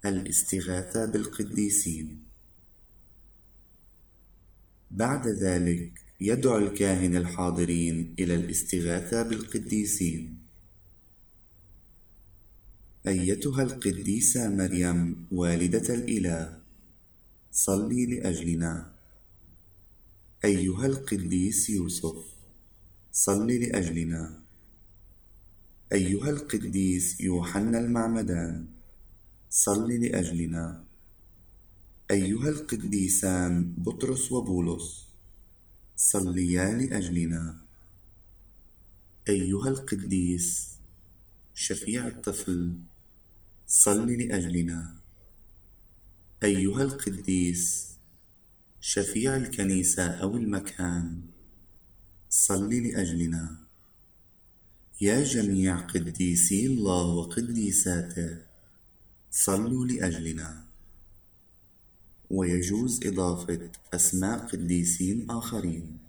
الاستغاثة بالقديسين. بعد ذلك يدعو الكاهن الحاضرين إلى الاستغاثة بالقديسين. أيتها القديسة مريم والدة الإله، صلي لأجلنا. أيها القديس يوسف، صلي لأجلنا. أيها القديس يوحنا المعمدان، صلي لأجلنا. أيها القديسان بطرس وبولس، صليا لأجلنا. أيها القديس شفيع الطفل، صلي لأجلنا. أيها القديس شفيع الكنيسة أو المكان، صلي لأجلنا. يا جميع قديسي الله وقديساته، صلوا لأجلنا. ويجوز إضافة أسماء قديسين آخرين.